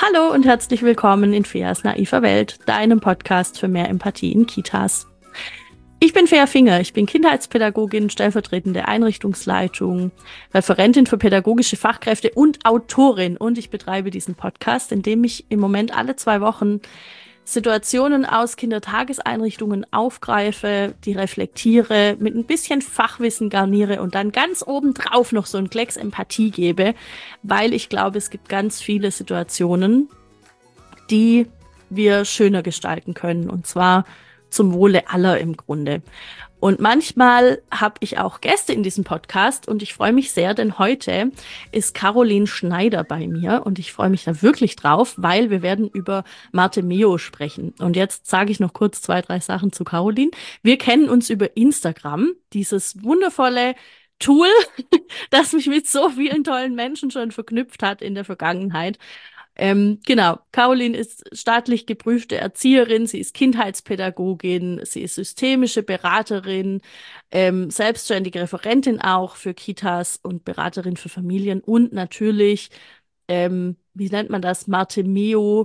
Hallo und herzlich willkommen in Feas naiver Welt, deinem Podcast für mehr Empathie in Kitas. Ich bin Fea Finger, ich bin Kindheitspädagogin, stellvertretende Einrichtungsleitung, Referentin für pädagogische Fachkräfte und Autorin. Und ich betreibe diesen Podcast, in dem ich im Moment alle 2 Wochen Situationen aus Kindertageseinrichtungen aufgreife, die reflektiere, mit ein bisschen Fachwissen garniere und dann ganz obendrauf noch so einen Klecks Empathie gebe, weil ich glaube, es gibt ganz viele Situationen, die wir schöner gestalten können, und zwar zum Wohle aller im Grunde. Und manchmal habe ich auch Gäste in diesem Podcast und ich freue mich sehr, denn heute ist Caroline Schneider bei mir und ich freue mich da wirklich drauf, weil wir werden über Marte Meo sprechen. Und jetzt sage ich noch kurz 2, 3 Sachen zu Caroline. Wir kennen uns über Instagram, dieses wundervolle Tool, das mich mit so vielen tollen Menschen schon verknüpft hat in der Vergangenheit. Genau, Caroline ist staatlich geprüfte Erzieherin, sie ist Kindheitspädagogin, sie ist systemische Beraterin, selbstständige Referentin auch für Kitas und Beraterin für Familien und natürlich, wie nennt man das, Marte Meo,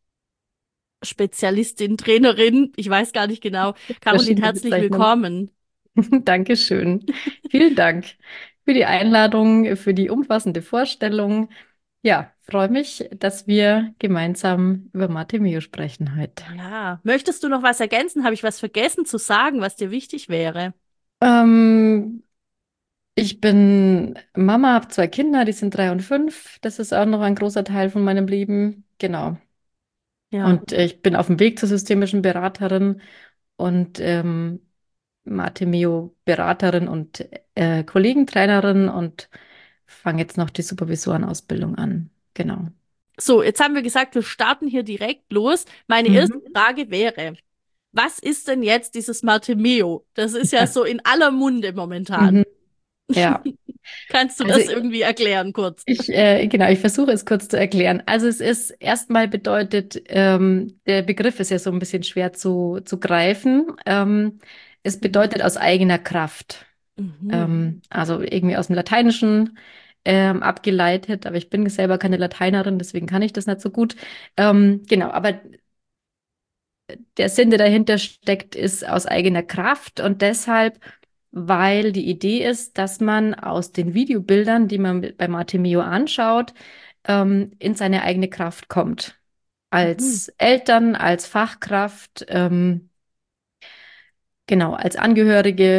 Spezialistin, Trainerin, ich weiß gar nicht genau. Caroline, Verschiedene herzlich Bezeichnungen. willkommen. Dankeschön. Vielen Dank für die Einladung, für die umfassende Vorstellung. Ja, freue mich, dass wir gemeinsam über Mate Mio sprechen heute. Ja, möchtest du noch was ergänzen? Habe ich was vergessen zu sagen, was dir wichtig wäre? Ähm, Ich bin Mama, habe 2 Kinder, die sind 3 und 5. Das ist auch noch ein großer Teil von meinem Leben. Genau. Ja. Und ich bin auf dem Weg zur systemischen Beraterin und Mate Meo Beraterin und Kollegentrainerin und fange jetzt noch die Supervisorenausbildung an. Genau. So, jetzt haben wir gesagt, wir starten hier direkt los. Meine erste Mhm. Frage wäre, was ist denn jetzt dieses Martimeo? Das ist ja so in aller Munde momentan. Mhm. Ja, Kannst du also das irgendwie erklären kurz? genau, ich versuche es kurz zu erklären. Also es ist erstmal bedeutet, der Begriff ist ja so ein bisschen schwer zu greifen. Es Mhm. bedeutet aus eigener Kraft. Mhm. Also irgendwie aus dem Lateinischen abgeleitet, aber ich bin selber keine Lateinerin, deswegen kann ich das nicht so gut. Genau, aber der Sinn, der dahinter steckt, ist aus eigener Kraft und deshalb, weil die Idee ist, dass man aus den Videobildern, die man bei Martimeo anschaut, in seine eigene Kraft kommt. Mhm. Als Eltern, als Fachkraft, genau, als Angehörige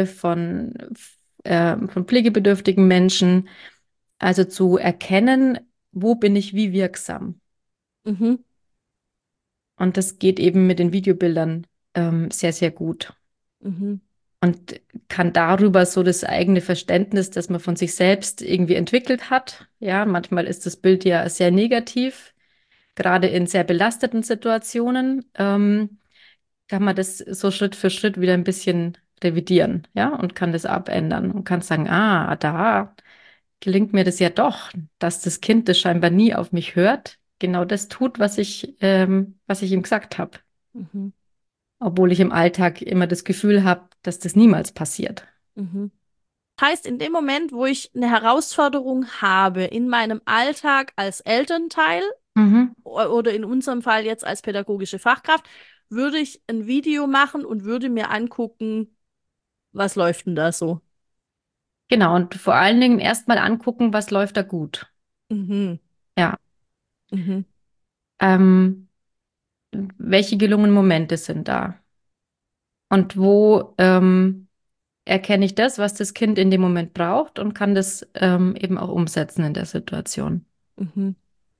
von pflegebedürftigen Menschen, also zu erkennen, wo bin ich wie wirksam. Mhm. Und das geht eben mit den Videobildern sehr, sehr gut. Mhm. Und kann darüber so das eigene Verständnis, das man von sich selbst irgendwie entwickelt hat. Ja, manchmal ist das Bild ja sehr negativ, gerade in sehr belasteten Situationen, kann man das so Schritt für Schritt wieder ein bisschen revidieren, ja, und kann das abändern und kann sagen, ah, da gelingt mir das ja doch, dass das Kind, das scheinbar nie auf mich hört, genau das tut, was ich ihm gesagt habe, Mhm. obwohl ich im Alltag immer das Gefühl habe, dass das niemals passiert. Mhm. Heißt, in dem Moment, wo ich eine Herausforderung habe in meinem Alltag als Elternteil Mhm. oder in unserem Fall jetzt als pädagogische Fachkraft, würde ich ein Video machen und würde mir angucken, was läuft denn da so? Genau, und vor allen Dingen erstmal angucken, was läuft da gut. Mhm. Ja. Mhm. Ähm, Welche gelungenen Momente sind da? Und wo erkenne ich das, was das Kind in dem Moment braucht und kann das eben auch umsetzen in der Situation. Mhm.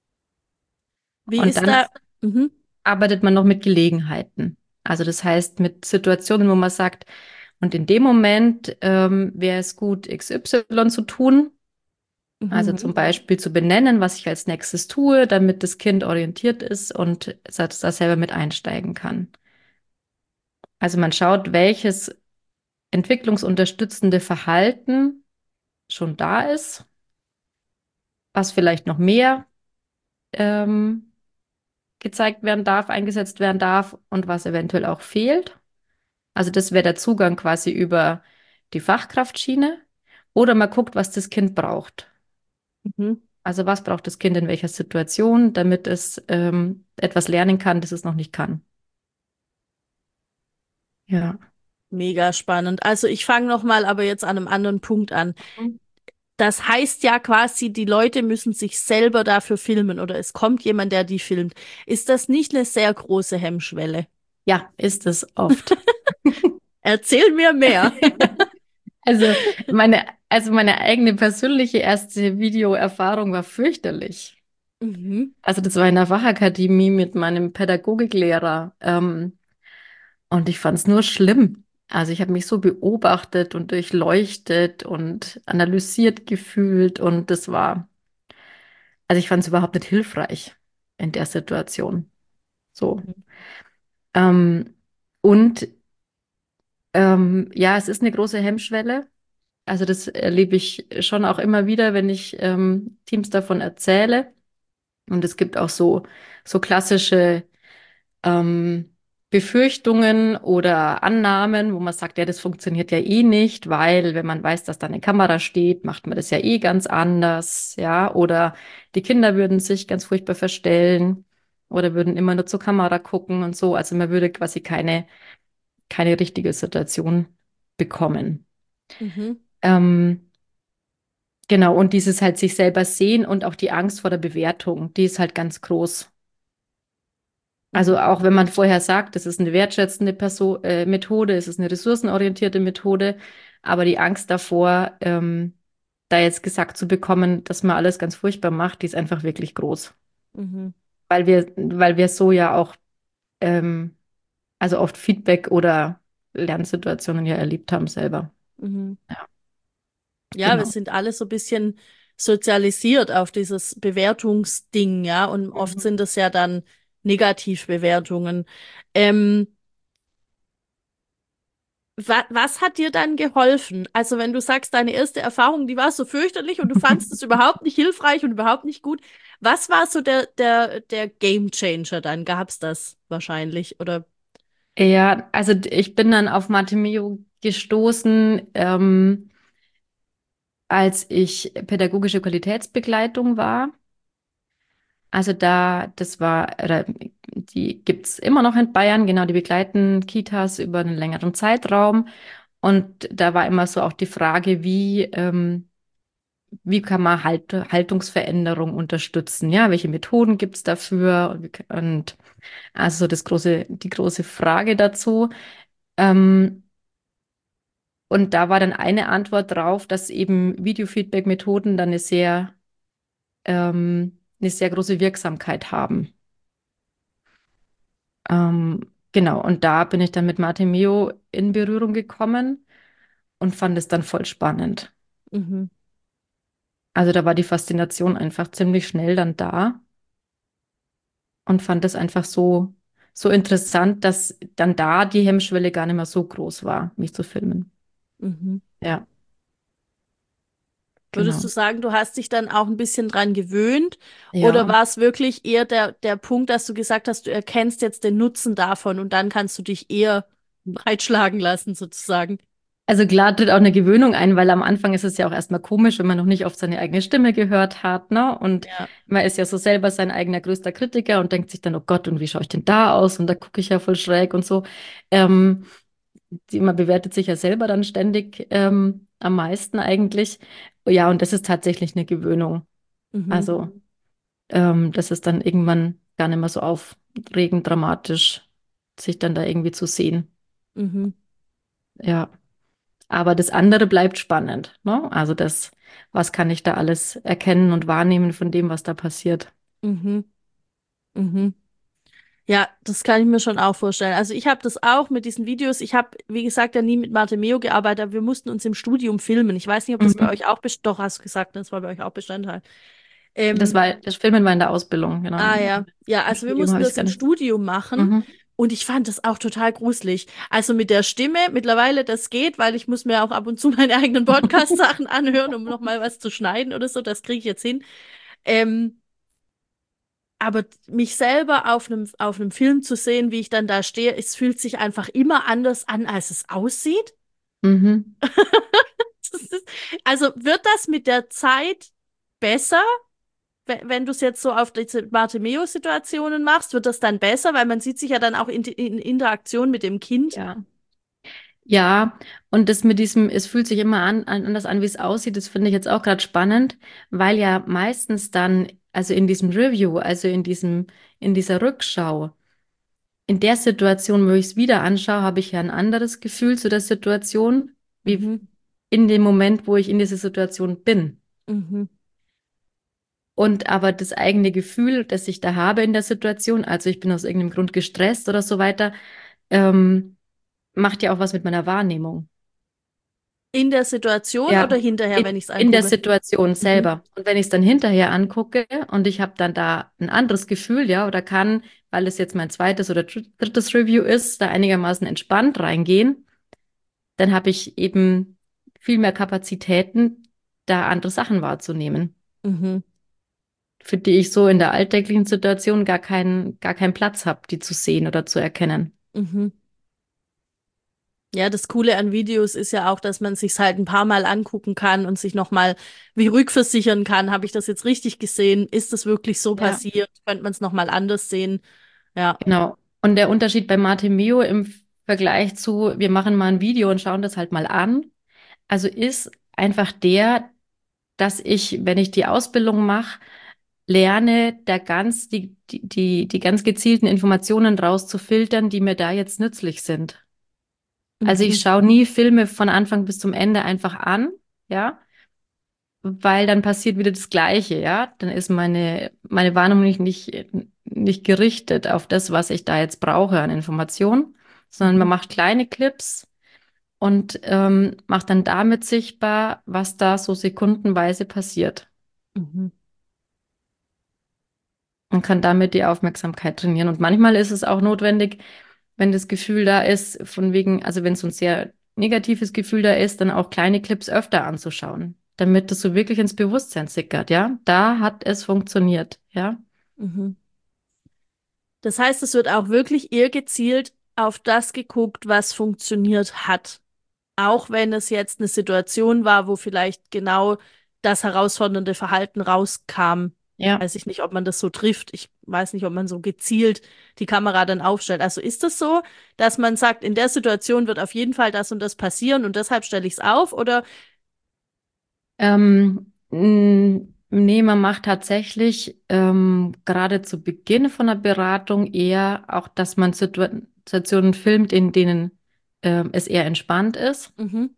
Wie Und ist dann da? Mhm. arbeitet man noch mit Gelegenheiten. Also das heißt mit Situationen, wo man sagt, und in dem Moment wäre es gut, XY zu tun. Also Mhm. zum Beispiel zu benennen, was ich als nächstes tue, damit das Kind orientiert ist und da selber mit einsteigen kann. Also man schaut, welches entwicklungsunterstützende Verhalten schon da ist, was vielleicht noch mehr ähm, gezeigt werden darf, eingesetzt werden darf und was eventuell auch fehlt. Also das wäre der Zugang quasi über die Fachkraftschiene. Oder man guckt, was das Kind braucht. Mhm. Also was braucht das Kind in welcher Situation, damit es etwas lernen kann, das es noch nicht kann. Ja. Mega spannend. Also ich fange noch mal aber jetzt an einem anderen Punkt an. Das heißt ja quasi, die Leute müssen sich selber dafür filmen oder es kommt jemand, der die filmt. Ist das nicht eine sehr große Hemmschwelle? Ja, ist es oft. Erzähl mir mehr. Also meine eigene persönliche erste Videoerfahrung war fürchterlich. Mhm. Also das war in der Fachakademie mit meinem Pädagogiklehrer. Und ich fand es nur schlimm. Also ich habe mich so beobachtet und durchleuchtet und analysiert gefühlt und also ich fand es überhaupt nicht hilfreich in der Situation. So. Mhm. Ähm, und ja, es ist eine große Hemmschwelle. Also das erlebe ich schon auch immer wieder, wenn ich Teams davon erzähle. Und es gibt auch so klassische ähm, Befürchtungen oder Annahmen, wo man sagt, ja, das funktioniert ja eh nicht, weil wenn man weiß, dass da eine Kamera steht, macht man das ja eh ganz anders, ja, oder die Kinder würden sich ganz furchtbar verstellen oder würden immer nur zur Kamera gucken und so. Also man würde quasi keine richtige Situation bekommen. Mhm. Ähm, genau, und dieses halt sich selber sehen und auch die Angst vor der Bewertung, die ist halt ganz groß. Also Mhm. auch wenn man vorher sagt, es ist eine wertschätzende Methode, es ist eine ressourcenorientierte Methode, aber die Angst davor, da jetzt gesagt zu bekommen, dass man alles ganz furchtbar macht, die ist einfach wirklich groß. Mhm. Weil wir so ja auch ähm, also oft Feedback oder Lernsituationen ja erlebt haben selber. Mhm. Ja, Ja, wir genau. sind alle so ein bisschen sozialisiert auf dieses Bewertungsding, ja, und oft Mhm. sind es ja dann Negativbewertungen. Ähm, was hat dir dann geholfen? Also, wenn du sagst, deine erste Erfahrung, die war so fürchterlich und du fandst es überhaupt nicht hilfreich und überhaupt nicht gut. Was war so der Game Changer dann? Gab's das wahrscheinlich? Oder? Ja, also ich bin dann auf Mate Mio gestoßen, als ich pädagogische Qualitätsbegleitung war. Also oder die gibt's immer noch in Bayern, genau, die begleiten Kitas über einen längeren Zeitraum. Und da war immer so auch die Frage, wie kann man Haltungsveränderung unterstützen? Ja, welche Methoden gibt's dafür? Und also die große Frage dazu. Ähm, und da war dann eine Antwort drauf, dass eben Videofeedback-Methoden dann eine sehr große Wirksamkeit haben. Genau, und da bin ich dann mit Mate Meo in Berührung gekommen und fand es dann voll spannend. Mhm, Also da war die Faszination einfach ziemlich schnell dann da und fand es einfach so interessant, dass dann da die Hemmschwelle gar nicht mehr so groß war, mich zu filmen. mhm. Ja, Würdest du genau. sagen, du hast dich dann auch ein bisschen dran gewöhnt? Oder Ja. war es wirklich eher der Punkt, dass du gesagt hast, du erkennst jetzt den Nutzen davon und dann kannst du dich eher breitschlagen lassen, sozusagen? Also klar tritt auch eine Gewöhnung ein, weil am Anfang ist es ja auch erstmal komisch, wenn man noch nicht oft seine eigene Stimme gehört hat, ne? Und Ja. man ist ja so selber sein eigener größter Kritiker und denkt sich dann, oh Gott, und wie schaue ich denn da aus? Und da gucke ich ja voll schräg und so. Ähm, Man bewertet sich ja selber dann ständig am meisten eigentlich. Ja, und das ist tatsächlich eine Gewöhnung. Mhm. Also das ist dann irgendwann gar nicht mehr so aufregend, dramatisch, sich dann da irgendwie zu sehen. Mhm. Ja. Aber das andere bleibt spannend, ne? Also was kann ich da alles erkennen und wahrnehmen von dem, was da passiert? Mhm. Mhm. Ja, das kann ich mir schon auch vorstellen. Also ich habe das auch mit diesen Videos. Ich habe, wie gesagt, ja nie mit Mate Meo gearbeitet, aber wir mussten uns im Studium filmen. Ich weiß nicht, ob das bei Mhm. euch auch doch hast du gesagt, das war bei euch auch Bestandteil. Das Ähm, war, das Filmen war in der Ausbildung, genau. ja. Ja, Im also wir Studium mussten habe ich es das gar im nicht. Studium machen Mhm. und ich fand das auch total gruselig. Also mit der Stimme, mittlerweile das geht, weil ich muss mir auch ab und zu meine eigenen Podcast-Sachen anhören, um nochmal was zu schneiden oder so. Das kriege ich jetzt hin. Ähm, aber mich selber auf einem Film zu sehen, wie ich dann da stehe, es fühlt sich einfach immer anders an, als es aussieht. Mhm. Das ist, also wird das mit der Zeit besser? wenn du es jetzt so auf diese Bartimeo-Situationen machst, wird das dann besser, weil man sieht sich ja dann auch in Interaktion mit dem Kind. Ja. Ja, und das mit diesem, es fühlt sich immer anders an, wie es aussieht, das finde ich jetzt auch gerade spannend, weil ja meistens dann, also in diesem Review, also in dieser Rückschau, in der Situation, wo ich es wieder anschaue, habe ich ja ein anderes Gefühl zu der Situation, wie Mhm, in dem Moment, wo ich in dieser Situation bin. mhm, Und aber das eigene Gefühl, das ich da habe in der Situation, also ich bin aus irgendeinem Grund gestresst oder so weiter, ähm, macht ja auch was mit meiner Wahrnehmung. in der Situation oder Ja, hinterher, wenn ich es in der angucke? Situation Mhm, selber. Und wenn ich es dann hinterher angucke und ich habe dann da ein anderes Gefühl, ja, oder kann, weil es jetzt mein zweites oder drittes Review ist, da einigermaßen entspannt reingehen, dann habe ich eben viel mehr Kapazitäten, da andere Sachen wahrzunehmen, mhm, für die ich so in der alltäglichen Situation gar keinen Platz habe, die zu sehen oder zu erkennen. mhm. Ja, das Coole an Videos ist ja auch, dass man sich's halt ein paar Mal angucken kann und sich nochmal wie rückversichern kann. Habe ich das jetzt richtig gesehen? Ist das wirklich so Ja, passiert? Könnte man es nochmal anders sehen? Ja. genau. Und der Unterschied bei Mate Mio im Vergleich zu, wir machen mal ein Video und schauen das halt mal an, also ist einfach der, dass ich, wenn ich die Ausbildung mache, lerne, die ganz gezielten Informationen rauszufiltern, die mir da jetzt nützlich sind. Also ich Mhm. schaue nie Filme von Anfang bis zum Ende einfach an, ja, weil dann passiert wieder das Gleiche, ja. Dann ist meine Wahrnehmung nicht gerichtet auf das, was ich da jetzt brauche an Informationen, sondern man Mhm. macht kleine Clips und macht dann damit sichtbar, was da so sekundenweise passiert. Mhm. Man kann damit die Aufmerksamkeit trainieren. Und manchmal ist es auch notwendig, wenn das Gefühl da ist, von wegen, also wenn so ein sehr negatives Gefühl da ist, dann auch kleine Clips öfter anzuschauen, damit das so wirklich ins Bewusstsein sickert, ja. Da hat es funktioniert, ja. Mhm. Das heißt, es wird auch wirklich eher gezielt auf das geguckt, was funktioniert hat. Auch wenn es jetzt eine Situation war, wo vielleicht genau das herausfordernde Verhalten rauskam. Ja. Weiß ich nicht, ob man das so trifft. Ich weiß nicht, ob man so gezielt die Kamera dann aufstellt. Also ist es so, dass man sagt, in der Situation wird auf jeden Fall das und das passieren und deshalb stelle ich es auf? Oder Nee, man macht tatsächlich gerade zu Beginn von der Beratung eher auch, dass man Situationen filmt, in denen es eher entspannt ist. mhm,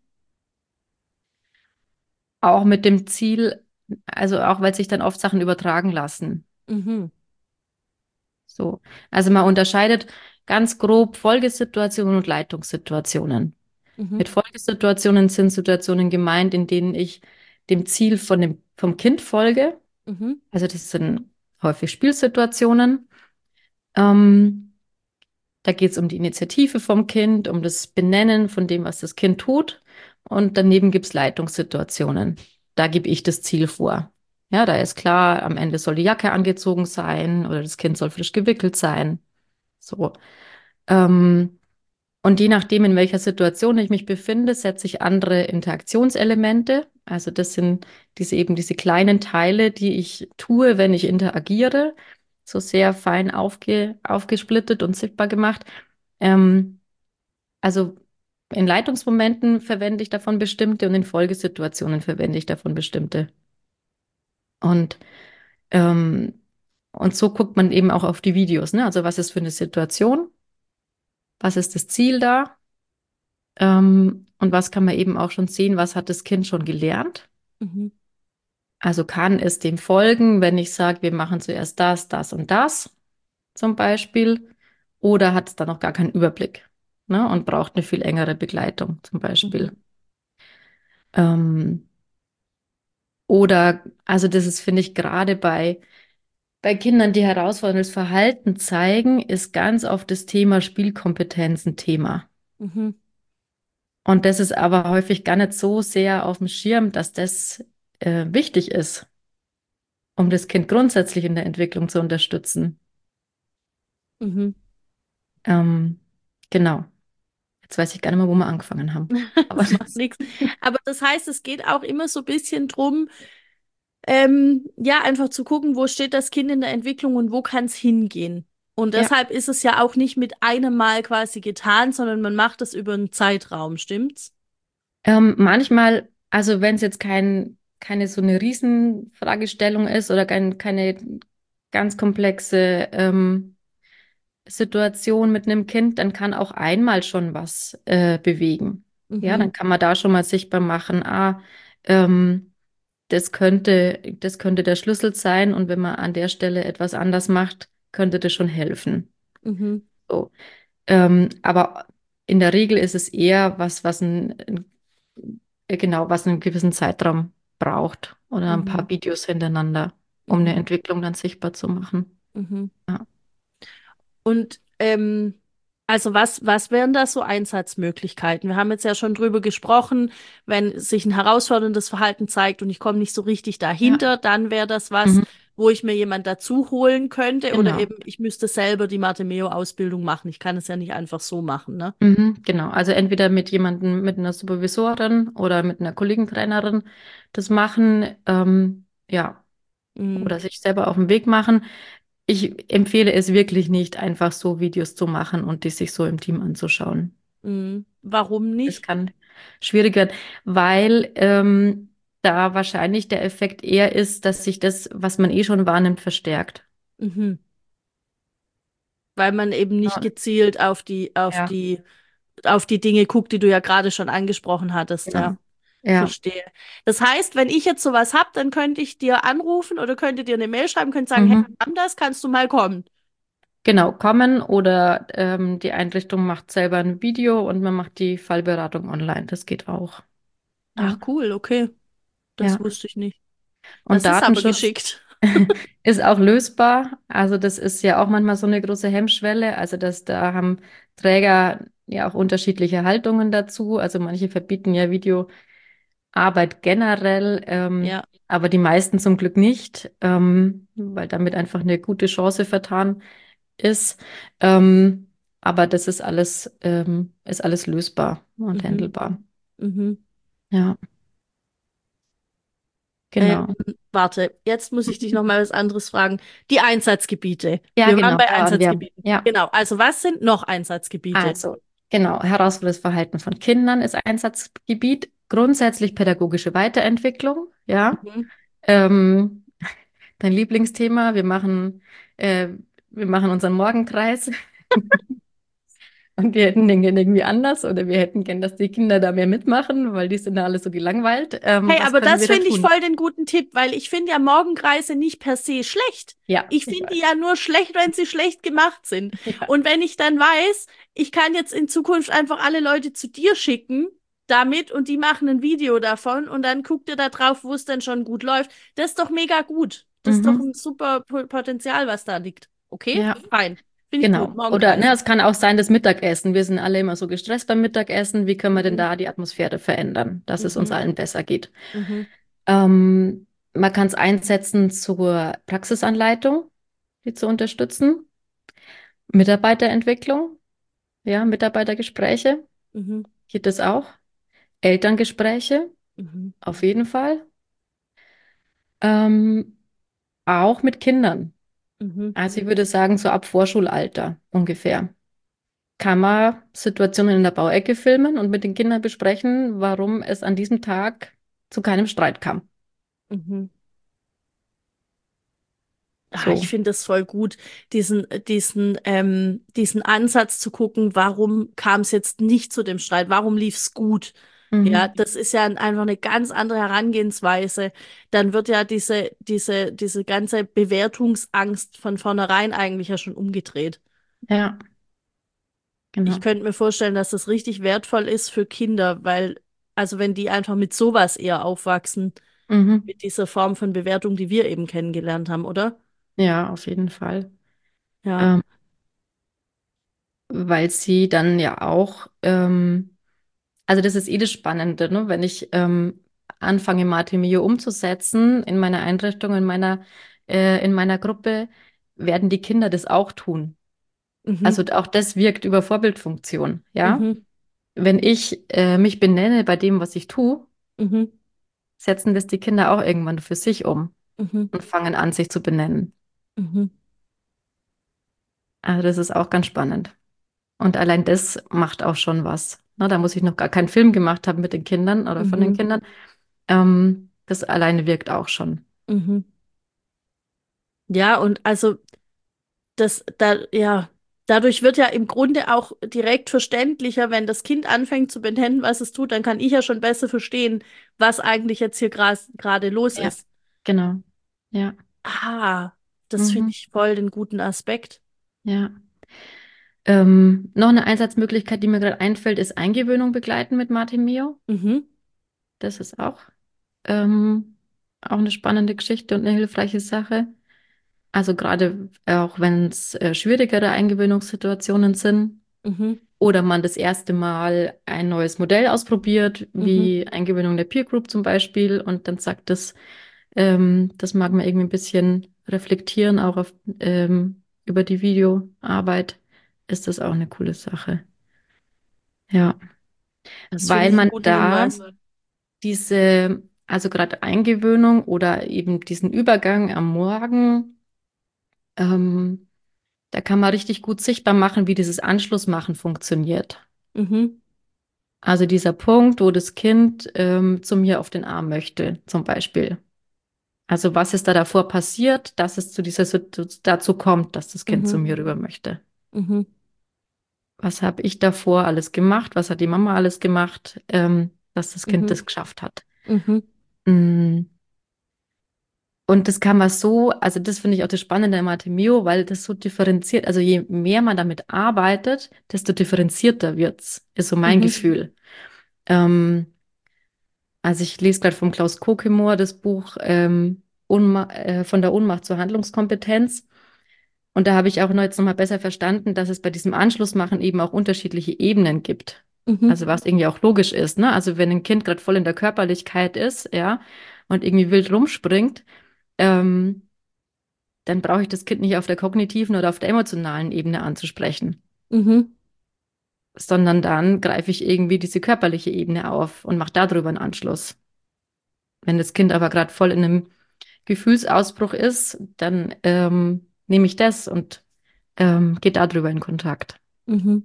Auch mit dem Ziel, also auch weil sich dann oft Sachen übertragen lassen. mhm, So. Also man unterscheidet ganz grob Folgesituationen und Leitungssituationen. mhm, Mit Folgesituationen sind Situationen gemeint, in denen ich dem Ziel vom Kind folge. mhm, Also das sind häufig Spielsituationen. Ähm, Da geht es um die Initiative vom Kind, um das Benennen von dem, was das Kind tut. Und daneben gibt es Leitungssituationen. Da gebe ich das Ziel vor. Ja, da ist klar, am Ende soll die Jacke angezogen sein oder das Kind soll frisch gewickelt sein. So. Ähm, und je nachdem, in welcher Situation ich mich befinde, setze ich andere Interaktionselemente. Also das sind diese kleinen Teile, die ich tue, wenn ich interagiere, so sehr fein aufgesplittet und sichtbar gemacht. Ähm, also in Leitungsmomenten verwende ich davon bestimmte und in Folgesituationen verwende ich davon bestimmte. Und, ähm, und so guckt man eben auch auf die Videos, ne? Also was ist für eine Situation? Was ist das Ziel da? Und was kann man eben auch schon sehen, was hat das Kind schon gelernt? mhm, Also kann es dem folgen, wenn ich sage, wir machen zuerst das, das und das zum Beispiel, oder hat es da noch gar keinen Überblick, ne, und braucht eine viel engere Begleitung zum Beispiel. mhm, Ähm, oder, also das ist, finde ich, gerade bei Kindern, die herausforderndes Verhalten zeigen, ist ganz oft das Thema Spielkompetenz ein Thema. mhm, Und das ist aber häufig gar nicht so sehr auf dem Schirm, dass das wichtig ist, um das Kind grundsätzlich in der Entwicklung zu unterstützen. mhm. Ähm, genau. Jetzt weiß ich gar nicht mehr, wo wir angefangen haben. Aber Das macht nichts. Aber das heißt, es geht auch immer so ein bisschen drum, Ja, einfach zu gucken, wo steht das Kind in der Entwicklung und wo kann es hingehen. Und Ja. deshalb ist es ja auch nicht mit einem Mal quasi getan, sondern man macht es über einen Zeitraum, stimmt's? Manchmal, also wenn es jetzt keine so eine Riesenfragestellung ist oder keine ganz komplexe Situation mit einem Kind, dann kann auch einmal schon was bewegen. Ja, dann Mhm, kann man da schon mal sichtbar machen, ähm, das könnte der Schlüssel sein und wenn man an der Stelle etwas anders macht, könnte das schon helfen. mhm, So. Aber in der Regel ist es eher was einen gewissen Zeitraum braucht oder ein mhm, paar Videos hintereinander, um eine mhm, Entwicklung dann sichtbar zu machen. mhm. Ja, Und also was wären da so Einsatzmöglichkeiten? Wir haben jetzt ja schon drüber gesprochen, wenn sich ein herausforderndes Verhalten zeigt und ich komme nicht so richtig ja, dahinter, dann wäre das was, mhm, wo ich mir jemand dazu holen könnte oder genau. eben ich müsste selber die Mathe-Meo-Ausbildung machen. Ich kann es ja nicht einfach so machen, ne? Genau, also entweder mit jemandem, mit einer Supervisorin oder mit einer Kollegentrainerin das machen, ja, Mhm. oder sich selber auf den Weg machen. Ich empfehle es wirklich nicht, einfach so Videos zu machen und die sich so im Team anzuschauen. Mhm. Warum Es nicht? kann schwierig werden, weil da wahrscheinlich der Effekt eher ist, dass sich das, was man eh schon wahrnimmt, verstärkt. Mhm. Weil man eben nicht Ja, gezielt ja, auf die Dinge guckt, die du ja gerade schon angesprochen hattest, genau. ja. Ja. Verstehe. Das heißt, wenn ich jetzt sowas hab, dann könnte ich dir anrufen oder könnte dir eine Mail schreiben, könnte sagen, hey, Mhm. wir haben das, kannst du mal kommen? Genau, kommen oder die Einrichtung macht selber ein Video und man macht die Fallberatung online. Das geht auch. Ach Ja, cool, okay. Das ja. wusste ich nicht. Und Das ist aber Datenschutz geschickt. ist auch lösbar. Also das ist ja auch manchmal so eine große Hemmschwelle. Also da haben Träger ja auch unterschiedliche Haltungen dazu. Also manche verbieten ja Videoarbeit generell, Ja. aber die meisten zum Glück nicht, weil damit einfach eine gute Chance vertan ist. Aber das ist alles lösbar und Mhm. handelbar. Mhm. Ja, Ähm, genau. warte, jetzt muss ich dich noch mal was anderes fragen. Die Einsatzgebiete. Ja, Wir waren genau, bei da waren wir. Einsatzgebieten. Ja, Genau. Also was sind noch Einsatzgebiete? also, genau, herausforderndes Verhalten von Kindern ist Einsatzgebiet. Grundsätzlich pädagogische Weiterentwicklung, ja. Mhm. Ähm, dein Lieblingsthema, äh, wir machen unseren Morgenkreis. Und wir hätten den gern irgendwie anders oder wir hätten gern, dass die Kinder da mehr mitmachen, weil die sind da alle so gelangweilt. Hey, Was aber können das wir da finde ich tun? voll den guten Tipp, weil ich finde ja Morgenkreise nicht per se schlecht. Ja, Ich ich finde die weiß. ja nur schlecht, wenn sie schlecht gemacht sind. Ja. Und wenn ich dann weiß, ich kann jetzt in Zukunft einfach alle Leute zu dir schicken damit und die machen ein Video davon und dann guckt ihr da drauf, wo es denn schon gut läuft. Das ist doch mega gut. Das ist doch Mhm. ein super Potenzial, was da liegt. Okay? Ja, Fein. Finde ich gut. genau. Oder Morgenkreis. ne, es kann auch sein, das Mittagessen. Wir sind alle immer so gestresst beim Mittagessen. Wie können wir denn Mhm. da die Atmosphäre verändern, dass es uns Mhm. allen besser geht? Mhm. Man kann es einsetzen zur Praxisanleitung, die zu unterstützen. Mitarbeiterentwicklung, ja, Mitarbeitergespräche, Mhm. geht das auch. Elterngespräche, Mhm. auf jeden Fall. Ähm, auch mit Kindern. Mhm. Also ich würde sagen, so ab Vorschulalter ungefähr. Kann man Situationen in der Bauecke filmen und mit den Kindern besprechen, warum es an diesem Tag zu keinem Streit kam. Mhm. Ah, ich So. finde es voll gut, diesen Ansatz zu gucken, warum kam es jetzt nicht zu dem Streit, warum lief es gut? Ja, Mhm. das ist ja einfach eine ganz andere Herangehensweise. Dann wird ja diese ganze Bewertungsangst von vornherein eigentlich ja schon umgedreht. Ja, Ich genau. könnte mir vorstellen, dass das richtig wertvoll ist für Kinder, weil, also wenn die einfach mit sowas eher aufwachsen, Mhm. mit dieser Form von Bewertung, die wir eben kennengelernt haben, oder? Ja, auf jeden Fall. Ja. Ähm, weil sie dann ja auch, also das ist eh das Spannende, ne? Wenn ich anfange, Mate Mio umzusetzen in meiner Einrichtung, in meiner Gruppe, werden die Kinder das auch tun. Mhm. Also auch das wirkt über Vorbildfunktion, ja? Mhm. Wenn ich mich benenne bei dem, was ich tue, Mhm. setzen das die Kinder auch irgendwann für sich um Mhm. und fangen an, sich zu benennen. Mhm. Also das ist auch ganz spannend. Und allein das macht auch schon was. Na, da muss ich noch gar keinen Film gemacht haben mit den Kindern oder von den Mhm. Kindern. Das alleine wirkt auch schon. Mhm. Ja, und also ja, dadurch wird ja im Grunde auch direkt verständlicher, wenn das Kind anfängt zu benennen, was es tut, dann kann ich ja schon besser verstehen, was eigentlich jetzt hier gerade los Ja, ist. genau. Ja. Ah, das finde Mhm. ich voll den guten Aspekt. Ja. Noch eine Einsatzmöglichkeit, die mir gerade einfällt, ist Eingewöhnung begleiten mit Martin Mio. Mhm. Das ist ähm, auch eine spannende Geschichte und eine hilfreiche Sache. Also gerade auch wenn es schwierigere Eingewöhnungssituationen sind Mhm. oder man das erste Mal ein neues Modell ausprobiert, Mhm. wie Eingewöhnung der Peer Group zum Beispiel, und dann sagt das mag man irgendwie ein bisschen reflektieren, auch über die Videoarbeit, ist das auch eine coole Sache. Ja, Das finde weil ich einen man guten da Hinweis. also gerade Eingewöhnung oder eben diesen Übergang am Morgen, ähm, da kann man richtig gut sichtbar machen, wie dieses Anschlussmachen funktioniert. Mhm. Also dieser Punkt, wo das Kind zu mir auf den Arm möchte, zum Beispiel. Also was ist da davor passiert, dass es zu dazu kommt, dass das Kind zu Mhm. mir rüber möchte? Mhm. Was habe ich davor alles gemacht? Was hat die Mama alles gemacht, dass das Kind Mhm. das geschafft hat? Mhm. Mm. Und das kann man so, also das finde ich auch das Spannende an Mate Mio, weil das so differenziert, also je mehr man damit arbeitet, desto differenzierter wird's, ist so mein Mhm. Gefühl. Ähm, also ich lese gerade vom Klaus Kokemor das Buch von der Ohnmacht zur Handlungskompetenz. Und da habe ich auch noch jetzt nochmal besser verstanden, dass es bei diesem Anschlussmachen eben auch unterschiedliche Ebenen gibt. Mhm. Also was irgendwie auch logisch ist, ne? Also wenn ein Kind gerade voll in der Körperlichkeit ist, ja, und irgendwie wild rumspringt, ähm, dann brauche ich das Kind nicht auf der kognitiven oder auf der emotionalen Ebene anzusprechen, Mhm. sondern dann greife ich irgendwie diese körperliche Ebene auf und mache darüber einen Anschluss. Wenn das Kind aber gerade voll in einem Gefühlsausbruch ist, dann nehme ich das und gehe darüber in Kontakt. Mhm.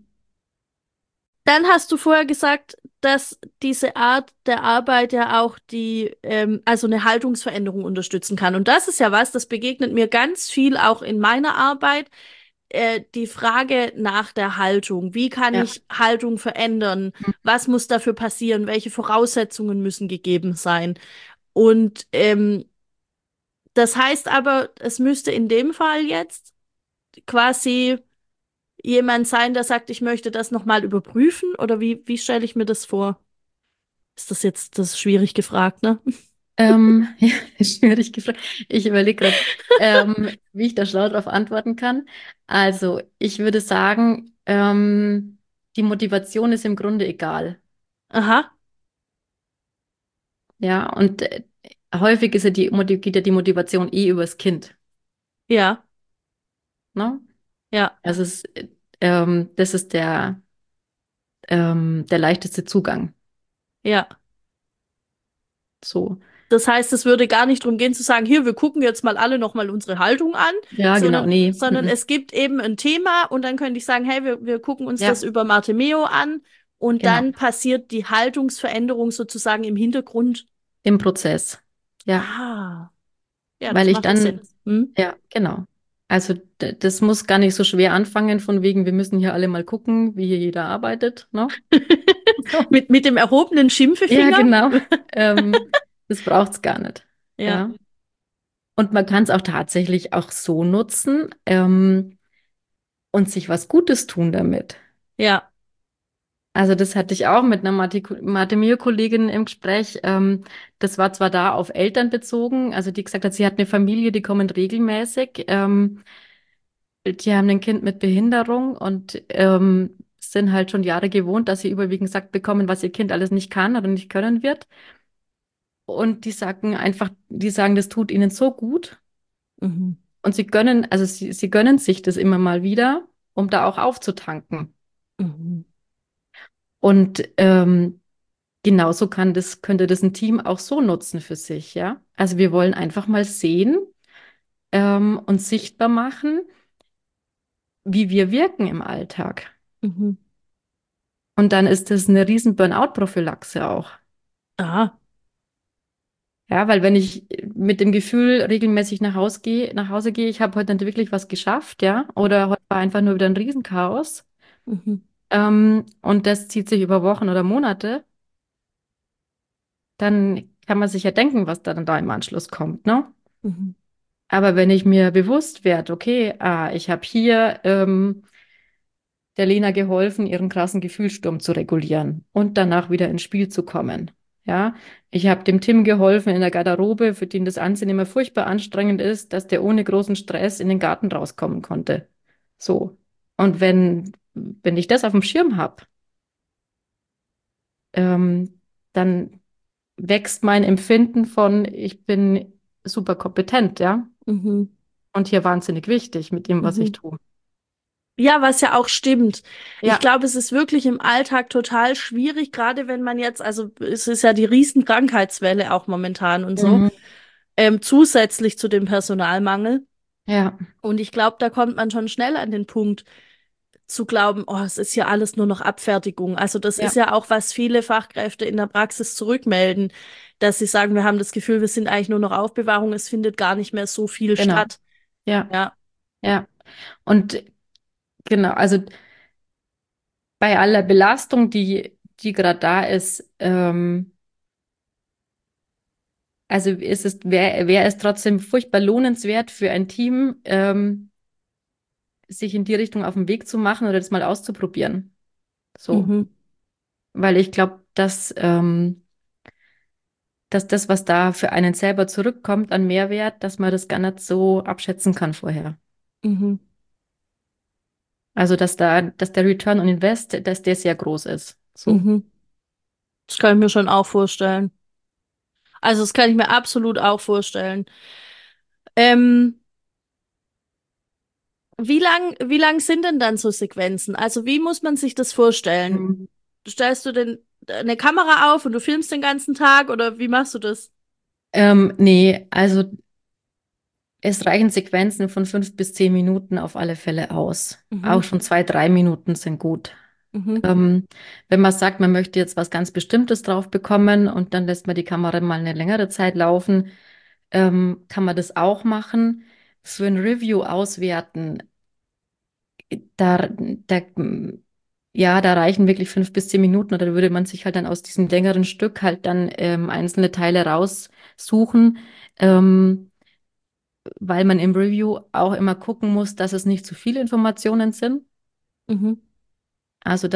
Dann hast du vorher gesagt, dass diese Art der Arbeit ja auch also eine Haltungsveränderung unterstützen kann. Und das ist ja was, das begegnet mir ganz viel auch in meiner Arbeit. Die Frage nach der Haltung. Wie kann Ja. ich Haltung verändern? Was muss dafür passieren? Welche Voraussetzungen müssen gegeben sein? Und das heißt aber, es müsste in dem Fall jetzt quasi jemand sein, der sagt, ich möchte das nochmal überprüfen? Oder wie stelle ich mir das vor? Das ist schwierig gefragt, ne? Ja, schwierig gefragt. Ich überlege gerade, wie ich da schlau darauf antworten kann. Also, ich würde sagen, die Motivation ist im Grunde egal. Aha, Ja, und häufig ist ja geht ja die Motivation eh übers Kind. ja, Ne? ja, Also das ist der leichteste Zugang. ja. So. Das heißt, es würde gar nicht darum gehen zu sagen, hier, wir gucken jetzt mal alle nochmal unsere Haltung an, Ja, genau. Nee. sondern Mhm. es gibt eben ein Thema und dann könnte ich sagen, hey, wir gucken uns das Ja, über Bartimeo an und genau. dann passiert die Haltungsveränderung sozusagen im Hintergrund. Im Prozess. Ja, Ah, ja, weil das ich macht ja Sinn. dann, Hm? ja, genau. Also das muss gar nicht so schwer anfangen, von wegen, wir müssen hier alle mal gucken, wie hier jeder arbeitet, ne? So. Mit dem erhobenen Ja, Schimpfefinger? genau. Ähm, Das braucht's gar nicht. Ja, Ja. Und man kann es auch tatsächlich auch so nutzen, und sich was Gutes tun damit. ja. Also das hatte ich auch mit einer Mathe-Kollegin im Gespräch. Das war zwar da auf Eltern bezogen, also die gesagt hat, sie hat eine Familie, die kommen regelmäßig. Die haben ein Kind mit Behinderung und sind halt schon Jahre gewohnt, dass sie überwiegend gesagt bekommen, was ihr Kind alles nicht kann oder nicht können wird. Und die sagen, das tut ihnen so gut. Mhm. Und sie gönnen sich das immer mal wieder, um da auch aufzutanken. Mhm. Und genauso könnte das ein Team auch so nutzen für sich, ja. Also wir wollen einfach mal sehen und sichtbar machen, wie wir wirken im Alltag. Mhm. Und dann ist das eine riesen Burnout-Prophylaxe auch. Ah. Ja, weil wenn ich mit dem Gefühl regelmäßig nach Hause gehe, ich habe heute nicht wirklich was geschafft, ja, oder heute war einfach nur wieder ein Riesenchaos, Mhm. und das zieht sich über Wochen oder Monate, dann kann man sich ja denken, was dann da im Anschluss kommt, ne? Mhm. Aber wenn ich mir bewusst werde, okay, ich habe hier der Lena geholfen, ihren krassen Gefühlssturm zu regulieren und danach wieder ins Spiel zu kommen. Ja, ich habe dem Tim geholfen in der Garderobe, für den das Anziehen immer furchtbar anstrengend ist, dass der ohne großen Stress in den Garten rauskommen konnte. So. Und wenn ich das auf dem Schirm habe, dann wächst mein Empfinden von, ich bin super kompetent, ja, Mhm. und hier wahnsinnig wichtig mit dem, was ich Mhm. tue. Ja, was ja auch stimmt. Ich Ja. glaube, es ist wirklich im Alltag total schwierig, gerade wenn man jetzt, also es ist ja die Riesenkrankheitswelle auch momentan und so, Mhm. zusätzlich zu dem Personalmangel. Ja, Und ich glaube, da kommt man schon schnell an den Punkt zu glauben, oh, es ist ja alles nur noch Abfertigung. Also das ist ja, ja auch, was viele Fachkräfte in der Praxis zurückmelden, dass sie sagen, wir haben das Gefühl, wir sind eigentlich nur noch Aufbewahrung, es findet gar nicht mehr so viel genau. statt. Ja, Ja. ja. Und genau, also bei aller Belastung, die gerade da ist, also wäre es trotzdem furchtbar lohnenswert für ein Team, sich in die Richtung auf den Weg zu machen oder das mal auszuprobieren. So. Mhm. Weil ich glaube, dass das, was da für einen selber zurückkommt an Mehrwert, dass man das gar nicht so abschätzen kann vorher. Mhm. Also, dass der Return on Invest, dass der sehr groß ist. So. Mhm. Das kann ich mir schon auch vorstellen. Also das kann ich mir absolut auch vorstellen. Ähm, wie lang sind denn dann so Sequenzen? Also wie muss man sich das vorstellen? Mhm. Stellst du denn eine Kamera auf und du filmst den ganzen Tag oder wie machst du das? Nee, also es reichen Sequenzen von 5 bis 10 Minuten auf alle Fälle aus. Auch Mhm. schon 2, 3 Minuten sind gut. Mhm. Ähm, wenn man sagt, man möchte jetzt was ganz Bestimmtes drauf bekommen und dann lässt man die Kamera mal eine längere Zeit laufen, kann man das auch machen. Für ein Review auswerten, da, ja, da reichen wirklich 5 bis 10 Minuten, oder da würde man sich halt dann aus diesem längeren Stück halt dann einzelne Teile raussuchen. Ähm, weil man im Review auch immer gucken muss, dass es nicht zu viele Informationen sind. Mhm. Also,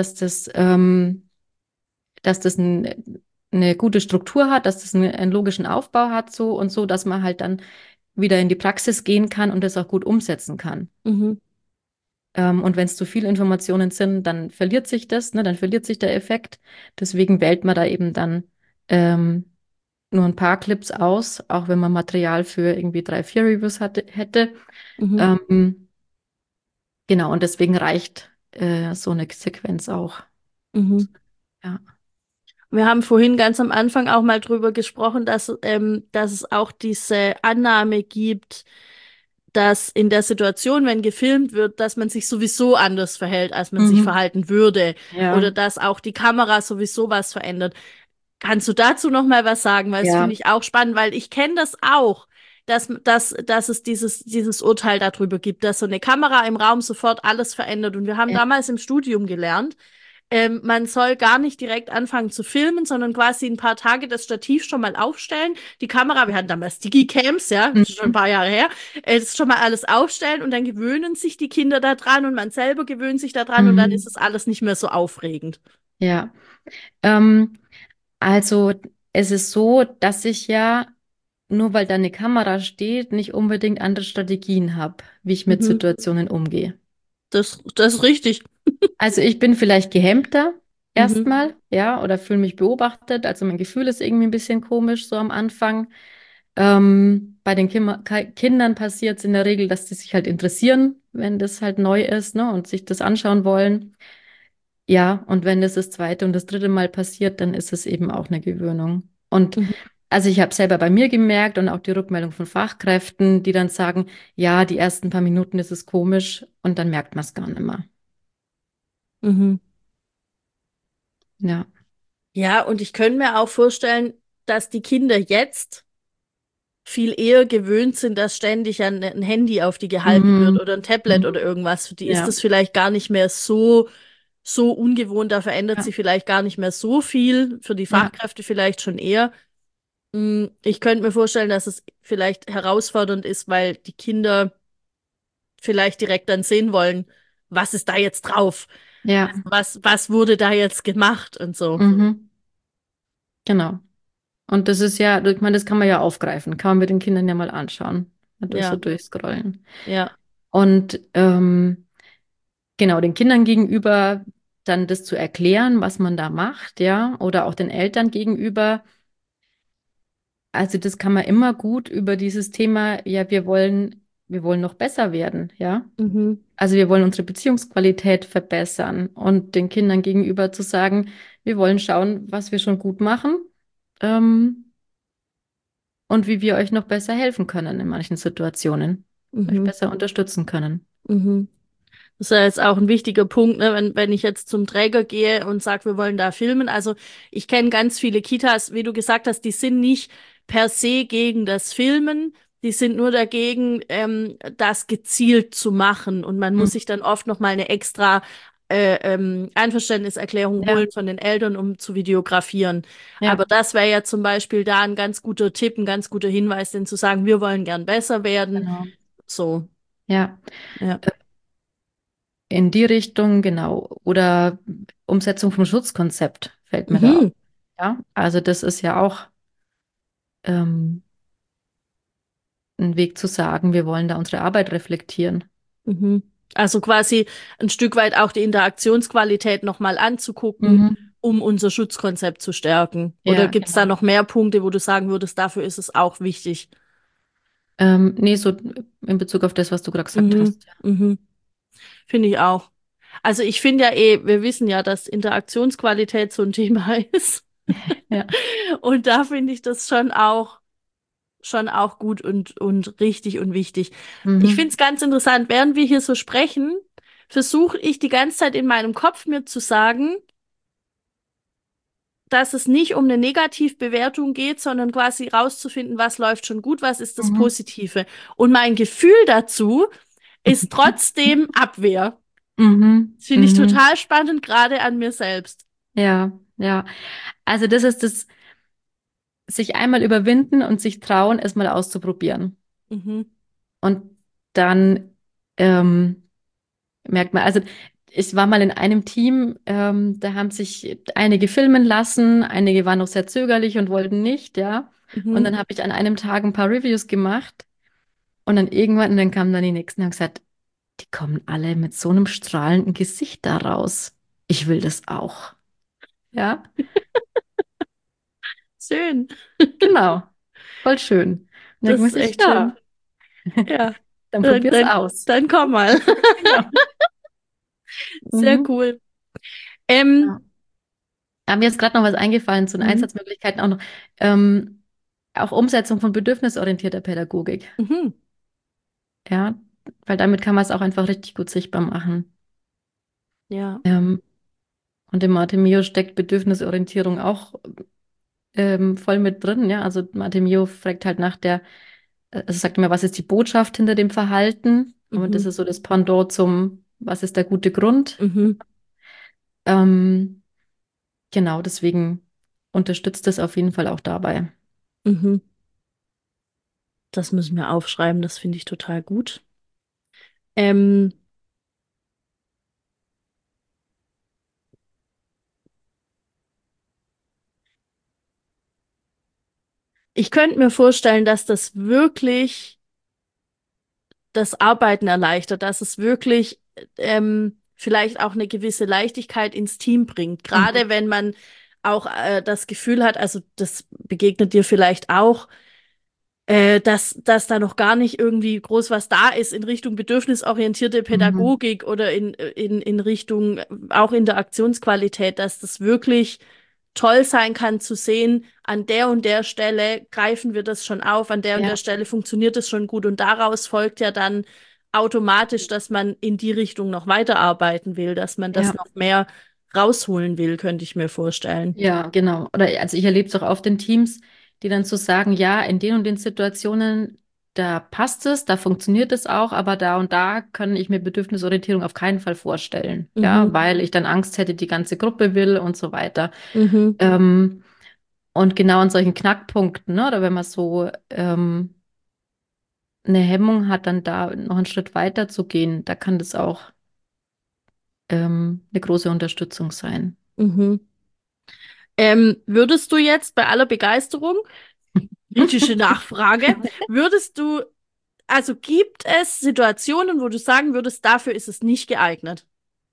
dass das eine gute Struktur hat, dass das einen logischen Aufbau hat, so und so, dass man halt dann wieder in die Praxis gehen kann und das auch gut umsetzen kann. Mhm. Und wenn es zu viele Informationen sind, dann verliert sich das, ne, dann verliert sich der Effekt. Deswegen wählt man da eben dann ähm, nur ein paar Clips aus, auch wenn man Material für irgendwie 3, 4 Reviews hätte. Mhm. Ähm, Genau, und deswegen reicht so eine Sequenz auch. Mhm. Ja. Wir haben vorhin ganz am Anfang auch mal drüber gesprochen, dass es auch diese Annahme gibt, dass in der Situation, wenn gefilmt wird, dass man sich sowieso anders verhält, als man sich Mhm. verhalten würde. Oder Ja, dass auch die Kamera sowieso was verändert. Kannst du dazu noch mal was sagen? Weil das finde ja, ich auch spannend, weil ich kenne das auch, dass es dieses Urteil darüber gibt, dass so eine Kamera im Raum sofort alles verändert. Und wir haben ja. damals im Studium gelernt, man soll gar nicht direkt anfangen zu filmen, sondern quasi ein paar Tage das Stativ schon mal aufstellen. Die Kamera, wir hatten damals Digicams, ja, das ist schon ein Mhm. paar Jahre her, das schon mal alles aufstellen und dann gewöhnen sich die Kinder daran und man selber gewöhnt sich daran und dann ist Mhm. es alles nicht mehr so aufregend. Ja. Ähm, also es ist so, dass ich ja, nur weil da eine Kamera steht, nicht unbedingt andere Strategien habe, wie ich mit Mhm. Situationen umgehe. Das ist richtig. Also ich bin vielleicht gehemmter Mhm. erstmal, ja, oder fühle mich beobachtet. Also mein Gefühl ist irgendwie ein bisschen komisch so am Anfang. Bei den Kindern passiert es in der Regel, dass die sich halt interessieren, wenn das halt neu ist, ne, und sich das anschauen wollen. Ja, und wenn das zweite und das dritte Mal passiert, dann ist es eben auch eine Gewöhnung. Und Mhm. also ich habe selber bei mir gemerkt und auch die Rückmeldung von Fachkräften, die dann sagen, ja, die ersten paar Minuten ist es komisch und dann merkt man es gar nicht mehr. Mhm. Ja. Ja, und ich könnte mir auch vorstellen, dass die Kinder jetzt viel eher gewöhnt sind, dass ständig ein Handy auf die gehalten wird Mhm. oder ein Tablet oder Mhm. irgendwas. Für die ist Ja. das vielleicht gar nicht mehr so ungewohnt, da verändert Ja. sich vielleicht gar nicht mehr so viel, für die Ja. Fachkräfte vielleicht schon eher. Ich könnte mir vorstellen, dass es vielleicht herausfordernd ist, weil die Kinder vielleicht direkt dann sehen wollen, was ist da jetzt drauf? Ja. Also was wurde da jetzt gemacht und so. Mhm. Genau. Und das ist ja, ich meine, das kann man ja aufgreifen, kann man mit den Kindern ja mal anschauen, so Ja, durchscrollen. ja. Und genau, den Kindern gegenüber dann das zu erklären, was man da macht, ja, oder auch den Eltern gegenüber. Also das kann man immer gut über dieses Thema, ja, wir wollen noch besser werden, ja. Mhm. Also wir wollen unsere Beziehungsqualität verbessern und den Kindern gegenüber zu sagen, wir wollen schauen, was wir schon gut machen, und wie wir euch noch besser helfen können in manchen Situationen, euch Mhm. besser unterstützen können. Mhm. Das ist ja jetzt auch ein wichtiger Punkt, ne? Wenn ich jetzt zum Träger gehe und sage, wir wollen da filmen. Also ich kenne ganz viele Kitas, wie du gesagt hast, die sind nicht per se gegen das Filmen, die sind nur dagegen, das gezielt zu machen. Und man muss Mhm. sich dann oft noch mal eine extra Einverständniserklärung Ja, holen von den Eltern, um zu videografieren. ja, Aber das wäre ja zum Beispiel da ein ganz guter Tipp, ein ganz guter Hinweis, denn zu sagen, wir wollen gern besser werden. genau. So, Ja, ja. in die Richtung, genau. Oder Umsetzung vom Schutzkonzept fällt mir da auf. Mhm. Ja, also das ist ja auch ähm, ein Weg zu sagen, wir wollen da unsere Arbeit reflektieren. Mhm. Also quasi ein Stück weit auch die Interaktionsqualität nochmal anzugucken, Mhm. um unser Schutzkonzept zu stärken. Oder Ja, gibt es da genau. noch mehr Punkte, wo du sagen würdest, dafür ist es auch wichtig? Nee, so in Bezug auf das, was du gerade gesagt Mhm. hast. Mhm. Finde ich auch. Also ich finde ja eh, wir wissen ja, dass Interaktionsqualität so ein Thema ist. Ja. Und da finde ich das schon auch gut und richtig und wichtig. Ich finde Mhm. es ganz interessant, während wir hier so sprechen, versuche ich die ganze Zeit in meinem Kopf mir zu sagen, dass es nicht um eine Negativbewertung geht, sondern quasi rauszufinden, was läuft schon gut, was ist das Mhm. Positive. Und mein Gefühl dazu ist trotzdem Abwehr. Mhm. Das finde ich Mhm. total spannend, gerade an mir selbst. Ja, ja. Also das ist das, sich einmal überwinden und sich trauen, es mal auszuprobieren. Mhm, Und dann merkt man, also ich war mal in einem Team, da haben sich einige filmen lassen, einige waren noch sehr zögerlich und wollten nicht, ja. Und mhm. dann habe ich an einem Tag ein paar Reviews gemacht und dann irgendwann, und dann kamen dann die nächsten und haben gesagt, die kommen alle mit so einem strahlenden Gesicht da raus. Ich will das auch. Ja, Schön. genau. Voll schön. Und dann Das muss ist ich, echt schön. ja, Ja, dann dann, probier's dann, aus. dann komm mal. Genau. Sehr Mhm. cool. Ähm, Ja. Mir ist gerade noch was eingefallen zu den mhm, Einsatzmöglichkeiten auch noch. Ähm, auch Umsetzung von bedürfnisorientierter Pädagogik. mhm, Ja, weil damit kann man es auch einfach richtig gut sichtbar machen. ja. Ähm, und im Mate Mio steckt Bedürfnisorientierung auch voll mit drin. Ja, also Mate Mio fragt halt nach also sagt immer, was ist die Botschaft hinter dem Verhalten? Und das Mhm, ist so das Pendant zum, was ist der gute Grund? mhm, Ähm, genau, deswegen unterstützt es auf jeden Fall auch dabei. mhm. Das müssen wir aufschreiben, das finde ich total gut. Ähm, Ich könnte mir vorstellen, dass das wirklich das Arbeiten erleichtert, dass es wirklich vielleicht auch eine gewisse Leichtigkeit ins Team bringt. Mhm. Gerade wenn man auch das Gefühl hat, also das begegnet dir vielleicht auch, dass da noch gar nicht irgendwie groß was da ist in Richtung bedürfnisorientierte Mhm. Pädagogik oder in Richtung auch Interaktionsqualität, dass das wirklich toll sein kann zu sehen, an der und der Stelle greifen wir das schon auf, an der und der Ja, Stelle funktioniert es schon gut und daraus folgt ja dann automatisch, dass man in die Richtung noch weiterarbeiten will, dass man das ja, noch mehr rausholen will, könnte ich mir vorstellen. ja, genau. Oder also ich erlebe es auch oft in Teams, die dann so sagen, ja, in den und den Situationen, da passt es, da funktioniert es auch, aber da und da kann ich mir Bedürfnisorientierung auf keinen Fall vorstellen. Ja, Mhm, weil ich dann Angst hätte, die ganze Gruppe will und so weiter. mhm, Ähm, und genau an solchen Knackpunkten, ne, oder wenn man so eine Hemmung hat, dann da noch einen Schritt weiter zu gehen, da kann das auch eine große Unterstützung sein. mhm. Würdest du jetzt bei aller Begeisterung, kritische Nachfrage, würdest du, also gibt es Situationen, wo du sagen würdest, dafür ist es nicht geeignet?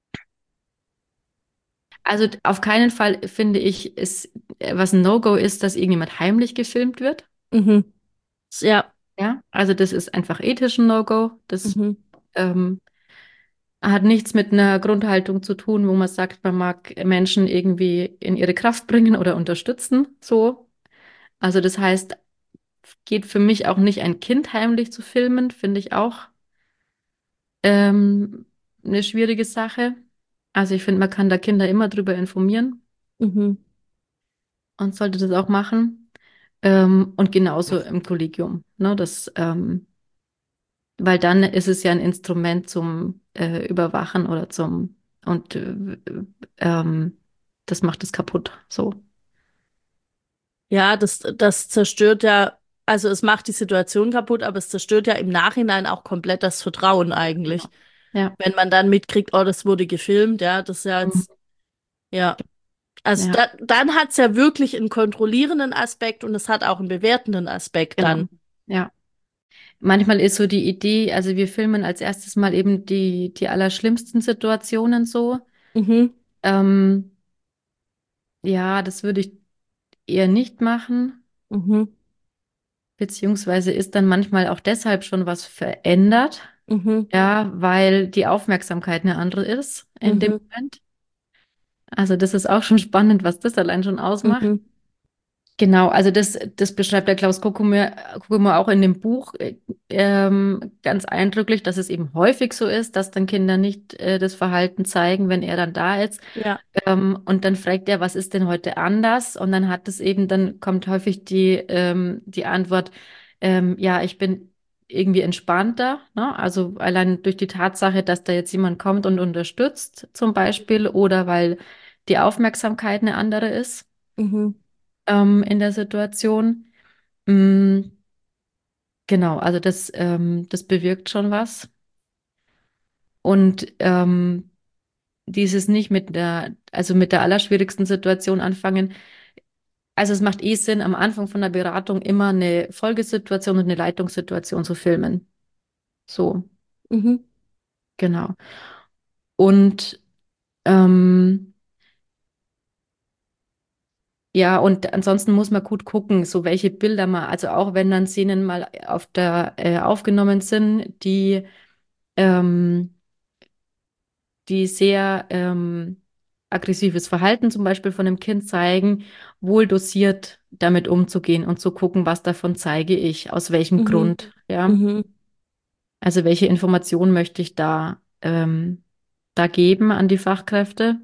Also auf keinen Fall finde ich, was ein No-Go ist, dass irgendjemand heimlich gefilmt wird. Mhm. Ja. Ja, also das ist einfach ethisch ein No-Go. Das Mhm. ähm, hat nichts mit einer Grundhaltung zu tun, wo man sagt, man mag Menschen irgendwie in ihre Kraft bringen oder unterstützen. So. Also das heißt, geht für mich auch nicht, ein Kind heimlich zu filmen, finde ich auch ähm, eine schwierige Sache. Also ich finde, man kann da Kinder immer drüber informieren Mhm. und sollte das auch machen. Und genauso im Kollegium. Ne, weil dann ist es ja ein Instrument zum Überwachen oder und ähm, das macht es kaputt. So. Ja, das zerstört ja, also es macht die Situation kaputt, aber es zerstört ja im Nachhinein auch komplett das Vertrauen eigentlich. Genau. Ja. Wenn man dann mitkriegt, oh, das wurde gefilmt, ja, das ist ja Mhm. jetzt, ja. Also Ja, dann hat es ja wirklich einen kontrollierenden Aspekt und es hat auch einen bewertenden Aspekt genau. dann. Ja. Manchmal ist so die Idee, also wir filmen als erstes mal eben die allerschlimmsten Situationen so. Mhm. Ähm, ja, das würde ich eher nicht machen, Mhm. beziehungsweise ist dann manchmal auch deshalb schon was verändert. Mhm. Ja, weil die Aufmerksamkeit eine andere ist in dem Mhm. Moment. Also das ist auch schon spannend, was das allein schon ausmacht. Mhm. Genau, also das beschreibt der Klaus Kokumer auch in dem Buch ganz eindrücklich, dass es eben häufig so ist, dass dann Kinder nicht das Verhalten zeigen, wenn er dann da ist. Ja. Und dann fragt er, was ist denn heute anders? Und dann hat es eben, dann kommt häufig die Antwort, ja, ich bin irgendwie entspannter, ne? Also allein durch die Tatsache, dass da jetzt jemand kommt und unterstützt, zum Beispiel, oder weil die Aufmerksamkeit eine andere ist Mhm. in der Situation. Mm, genau, also das bewirkt schon was. Und dieses nicht also mit der allerschwierigsten Situation anfangen. Also es macht eh Sinn, am Anfang von der Beratung immer eine Folgesituation und eine Leitungssituation zu filmen. So, Mhm. genau. Und ähm, ja, und ansonsten muss man gut gucken, so welche Bilder man, also auch wenn dann Szenen mal aufgenommen sind, ähm, die sehr aggressives Verhalten zum Beispiel von einem Kind zeigen, wohl dosiert damit umzugehen und zu gucken, was davon zeige ich, aus welchem Mhm. Grund, ja. Mhm. Also welche Informationen möchte ich da geben an die Fachkräfte?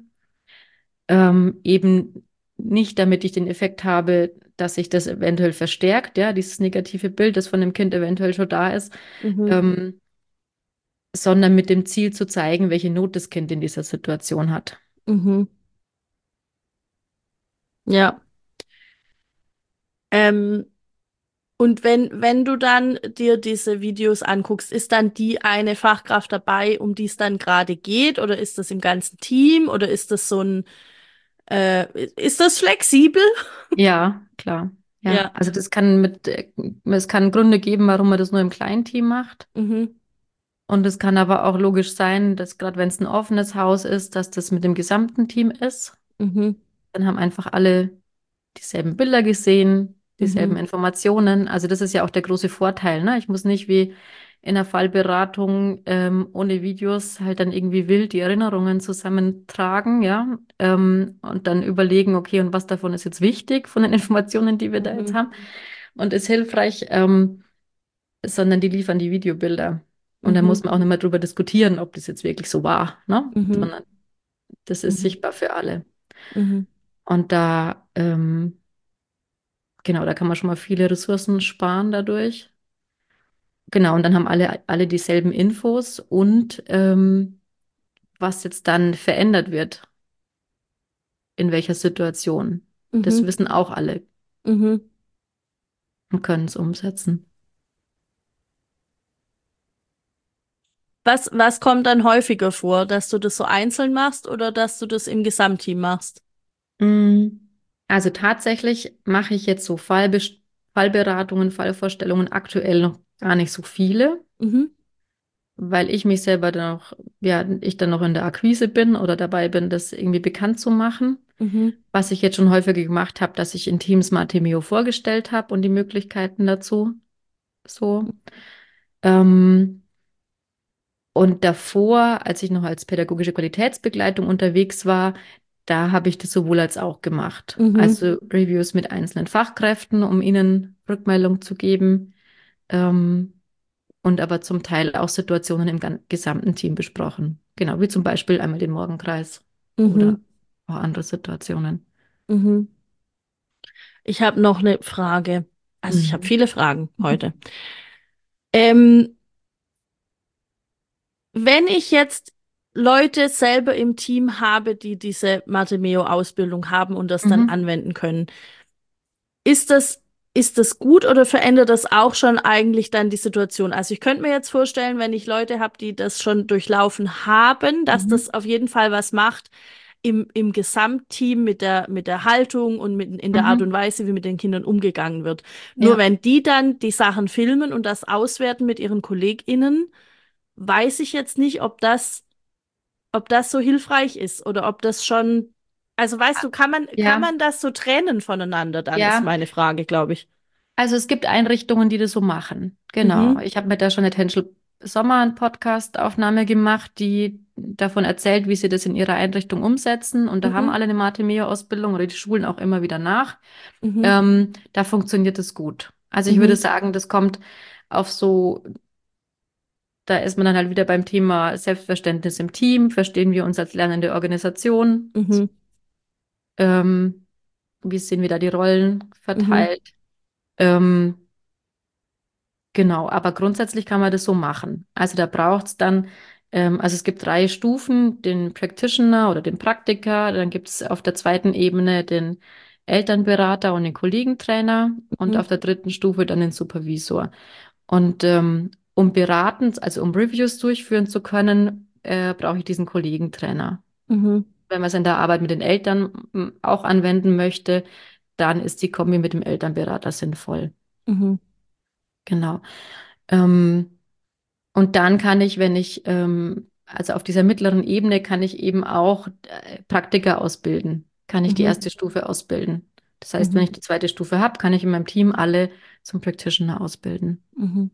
Eben nicht, damit ich den Effekt habe, dass sich das eventuell verstärkt, ja, dieses negative Bild, das von dem Kind eventuell schon da ist, Mhm. ähm, sondern mit dem Ziel zu zeigen, welche Not das Kind in dieser Situation hat. Mhm. Ja. Ähm, und wenn du dann dir diese Videos anguckst, ist dann die eine Fachkraft dabei, um die es dann gerade geht, oder ist das im ganzen Team, oder ist das so ist das flexibel? Ja, klar. Ja, Ja. also es kann Gründe geben, warum man das nur im kleinen Team macht. Mhm. Und es kann aber auch logisch sein, dass gerade wenn es ein offenes Haus ist, dass das mit dem gesamten Team ist. Mhm. Dann haben einfach alle dieselben Bilder gesehen. dieselben Mhm. Informationen. Also das ist ja auch der große Vorteil, ne? Ich muss nicht wie in der Fallberatung ohne Videos halt dann irgendwie wild die Erinnerungen zusammentragen, ja, und dann überlegen, okay, und was davon ist jetzt wichtig von den Informationen, die wir da jetzt Mhm. haben und ist hilfreich, sondern die liefern die Videobilder. Und dann Mhm. muss man auch nicht mehr drüber diskutieren, ob das jetzt wirklich so war, ne? Mhm. Sondern das ist Mhm. sichtbar für alle. Mhm. Und da, genau, da kann man schon mal viele Ressourcen sparen dadurch. Genau, und dann haben alle dieselben Infos und was jetzt dann verändert wird, in welcher Situation. Das Mhm. wissen auch alle Mhm. und können es umsetzen. Was kommt dann häufiger vor, dass du das so einzeln machst oder dass du das im Gesamtteam machst? Mm, Also tatsächlich mache ich jetzt so Fallberatungen, Fallvorstellungen aktuell noch gar nicht so viele, Mhm. weil ich mich selber dann noch, ja, ich dann noch in der Akquise bin oder dabei bin, das irgendwie bekannt zu machen. Mhm. Was ich jetzt schon häufiger gemacht habe, dass ich in Teams Martimeo vorgestellt habe und die Möglichkeiten dazu. So. Ähm, und davor, als ich noch als pädagogische Qualitätsbegleitung unterwegs war, da habe ich das sowohl als auch gemacht. Mhm. Also Reviews mit einzelnen Fachkräften, um ihnen Rückmeldung zu geben. Ähm, und aber zum Teil auch Situationen im gesamten Team besprochen. Genau, wie zum Beispiel einmal den Morgenkreis oder Mhm. auch andere Situationen. Mhm. Ich habe noch eine Frage. Also ich habe Mhm. viele Fragen heute. Ähm, Wenn ich jetzt Leute selber im Team habe, die diese Mate-Meo-Ausbildung haben und das dann Mhm. anwenden können, ist das, ist das gut oder verändert das auch schon eigentlich dann die Situation? Also ich könnte mir jetzt vorstellen, wenn ich Leute habe, die das schon durchlaufen haben, dass das Mhm. auf jeden Fall was macht im Gesamtteam mit der Haltung und in der Art und Mhm. Weise, wie mit den Kindern umgegangen wird. Nur Ja. wenn die dann die Sachen filmen und das auswerten mit ihren KollegInnen, weiß ich jetzt nicht, ob das so hilfreich ist oder ob das schon, also weißt du, kann Ja, man das so trennen voneinander dann, ist ja. meine Frage, glaube ich. Also es gibt Einrichtungen, die das so machen. Genau. Mhm, Ich habe mit der Jeanette Henschel Sommer eine Podcast-Aufnahme gemacht, die davon erzählt, wie sie das in ihrer Einrichtung umsetzen. Und da haben mhm, alle eine Mate-Meo-Ausbildung oder die Schulen auch immer wieder nach. mhm, Da funktioniert es gut. Also ich würde mhm, sagen, das kommt auf so, da ist man dann halt wieder beim Thema Selbstverständnis im Team. Verstehen wir uns als lernende Organisation? mhm, Ähm, Wie sehen wir da die Rollen mhm, verteilt? Ähm, Genau, aber grundsätzlich kann man das so machen. Also da braucht es dann, also es gibt drei Stufen, den Practitioner oder den Praktiker, dann gibt es auf der zweiten Ebene den Elternberater und den Kollegentrainer und mhm, auf der dritten Stufe dann den Supervisor. Und um beraten, also um Reviews durchführen zu können, brauche ich diesen Kollegentrainer. mhm, Wenn man es in der Arbeit mit den Eltern auch anwenden möchte, dann ist die Kombi mit dem Elternberater sinnvoll. mhm, Genau. Ähm, Und dann kann ich, wenn ich, also auf dieser mittleren Ebene kann ich eben auch Praktiker ausbilden, kann ich die mhm, erste Stufe ausbilden. Das heißt, wenn mhm, ich die zweite Stufe habe, kann ich in meinem Team alle zum Practitioner ausbilden. mhm.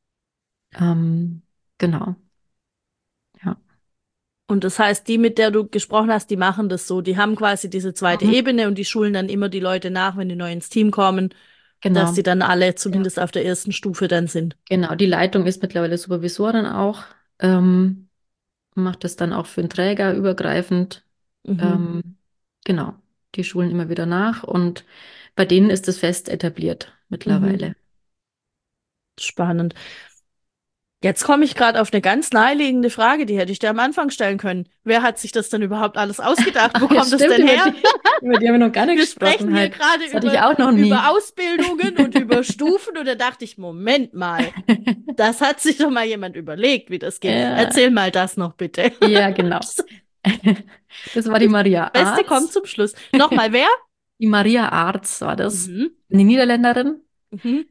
Ähm, genau, ja. Und das heißt, die, mit der du gesprochen hast, die machen das so. Die haben quasi diese zweite Mhm. Ebene und die schulen dann immer die Leute nach, wenn die neu ins Team kommen, dass die Genau, dann alle ja. zumindest auf der ersten Stufe dann sind. Genau. Die Leitung ist mittlerweile Supervisorin auch, ähm, macht das dann auch für den Träger übergreifend. Mhm, Ähm, genau, die schulen immer wieder nach und bei denen ist es fest etabliert mhm. mittlerweile. Spannend. Jetzt komme ich gerade auf eine ganz naheliegende Frage, die hätte ich dir am Anfang stellen können. Wer hat sich das denn überhaupt alles ausgedacht? Wo Ach ja, kommt es stimmt, denn her? über die haben wir noch gar nicht Wir sprechen gesprochen hier halt. gerade Das hatte ich auch noch nie. über Ausbildungen und über Stufen und da dachte ich, Moment mal, das hat sich doch mal jemand überlegt, wie das geht. Ja, Erzähl mal das noch bitte. ja, genau. Das war die Maria Beste kommt Aarts. zum Schluss. Nochmal wer? Die Maria Aarts war das. Mhm. Eine Niederländerin, Mhm.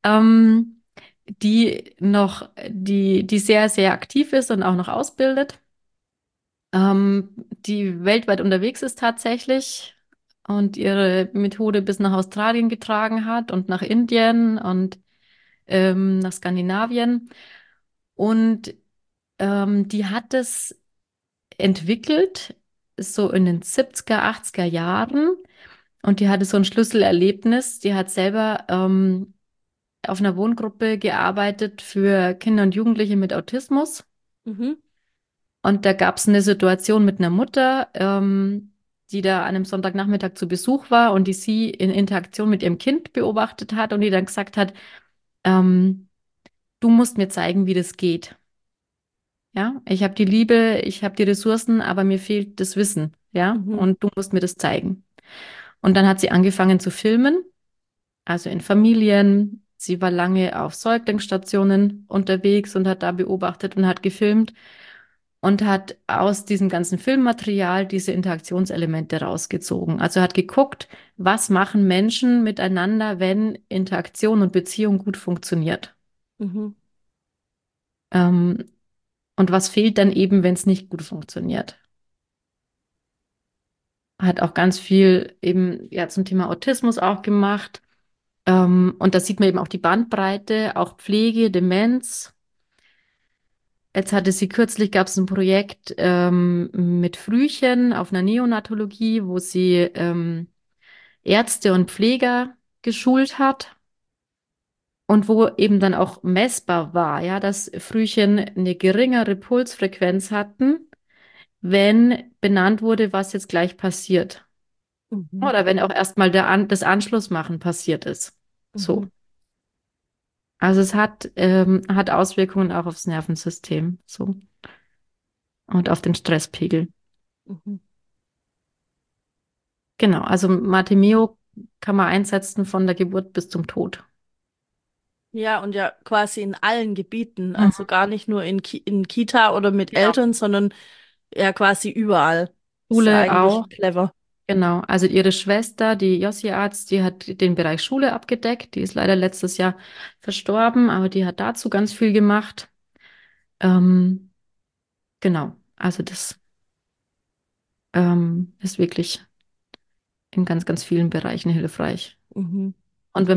die sehr, sehr aktiv ist und auch noch ausbildet. Die weltweit unterwegs ist tatsächlich und ihre Methode bis nach Australien getragen hat und nach Indien und nach Skandinavien. Und die hat es entwickelt, so in den 70er, 80er Jahren. Und die hatte so ein Schlüsselerlebnis. Die hat selber auf einer Wohngruppe gearbeitet für Kinder und Jugendliche mit Autismus. Mhm. Und da gab es eine Situation mit einer Mutter, die da an einem Sonntagnachmittag zu Besuch war und die sie in Interaktion mit ihrem Kind beobachtet hat und die dann gesagt hat, ähm, du musst mir zeigen, wie das geht. Ja, ich habe die Liebe, ich habe die Ressourcen, aber mir fehlt das Wissen. Ja, Mhm. und du musst mir das zeigen. Und dann hat sie angefangen zu filmen, also in Familien. Sie war lange auf Säuglingsstationen unterwegs und hat da beobachtet und hat gefilmt und hat aus diesem ganzen Filmmaterial diese Interaktionselemente rausgezogen. Also hat geguckt, was machen Menschen miteinander, wenn Interaktion und Beziehung gut funktioniert. Mhm. Ähm, und was fehlt dann eben, wenn es nicht gut funktioniert. Hat auch ganz viel eben ja zum Thema Autismus auch gemacht. Und da sieht man eben auch die Bandbreite, auch Pflege, Demenz. Jetzt hatte sie kürzlich, gab es ein Projekt mit Frühchen auf einer Neonatologie, wo sie Ärzte und Pfleger geschult hat und wo eben dann auch messbar war, ja, dass Frühchen eine geringere Pulsfrequenz hatten, wenn benannt wurde, was jetzt gleich passiert. Mhm. Oder wenn auch erstmal das Anschlussmachen passiert ist. So. Mhm. Also es hat Auswirkungen auch aufs Nervensystem, so. Und auf den Stresspegel. Mhm. Genau. Also Martimeo kann man einsetzen von der Geburt bis zum Tod. Ja, und ja quasi in allen Gebieten, also Mhm. gar nicht nur in Kita oder mit Genau. Eltern, sondern ja quasi überall. Ist ja Schule auch. eigentlich clever. Genau. Also ihre Schwester, die Jossi-Arzt, die hat den Bereich Schule abgedeckt. Die ist leider letztes Jahr verstorben, aber die hat dazu ganz viel gemacht. Ähm, genau. Also das ist wirklich in ganz, ganz vielen Bereichen hilfreich. Mhm. Und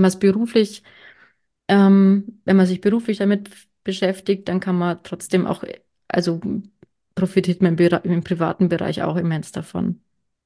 wenn man sich beruflich damit beschäftigt, dann kann man trotzdem auch, also profitiert man im privaten Bereich auch immens davon.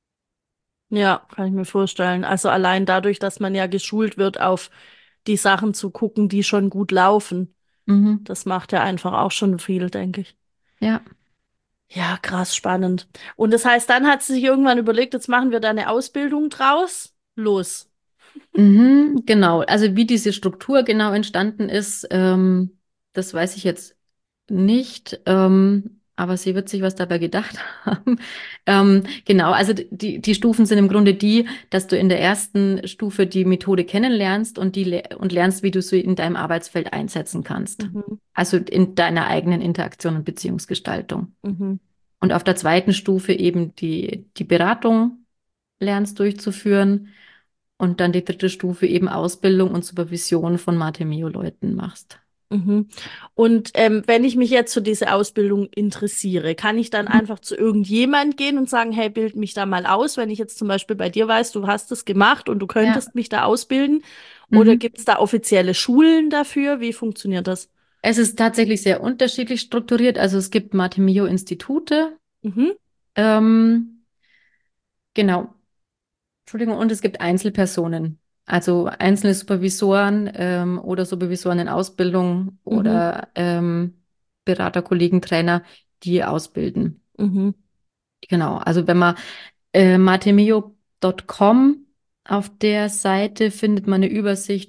Ja, kann ich mir vorstellen. Also allein dadurch, dass man ja geschult wird, auf die Sachen zu gucken, die schon gut laufen. Mhm. Das macht ja einfach auch schon viel, denke ich. Ja. Ja, krass spannend. Und das heißt, dann hat sie sich irgendwann überlegt, jetzt machen wir da eine Ausbildung draus. Los. Mhm, genau. Also wie diese Struktur genau entstanden ist, das weiß ich jetzt nicht, aber sie wird sich was dabei gedacht haben. Genau, also die Stufen sind im Grunde die, dass du in der ersten Stufe die Methode kennenlernst und und lernst, wie du sie in deinem Arbeitsfeld einsetzen kannst. Mhm. Also in deiner eigenen Interaktion und Beziehungsgestaltung. Mhm. Und auf der zweiten Stufe eben die Beratung lernst durchzuführen und dann die dritte Stufe eben Ausbildung und Supervision von Mate-Meo-Leuten machst. Mhm. Und wenn ich mich jetzt für diese Ausbildung interessiere, kann ich dann Mhm. einfach zu irgendjemand gehen und sagen, hey, bild mich da mal aus, wenn ich jetzt zum Beispiel bei dir weiß, du hast es gemacht und du Ja. könntest mich da ausbilden? Oder Mhm. gibt es da offizielle Schulen dafür? Wie funktioniert das? Es ist tatsächlich sehr unterschiedlich strukturiert. Also es gibt Mate-Meo-Institute, Mhm. ähm, genau, Entschuldigung, und es gibt Einzelpersonen, also einzelne Supervisoren oder Supervisoren in Ausbildung Mhm. oder Berater, Kollegen, Trainer, die ausbilden. Mhm. Genau, also wenn man matemeo.com auf der Seite findet man eine Übersicht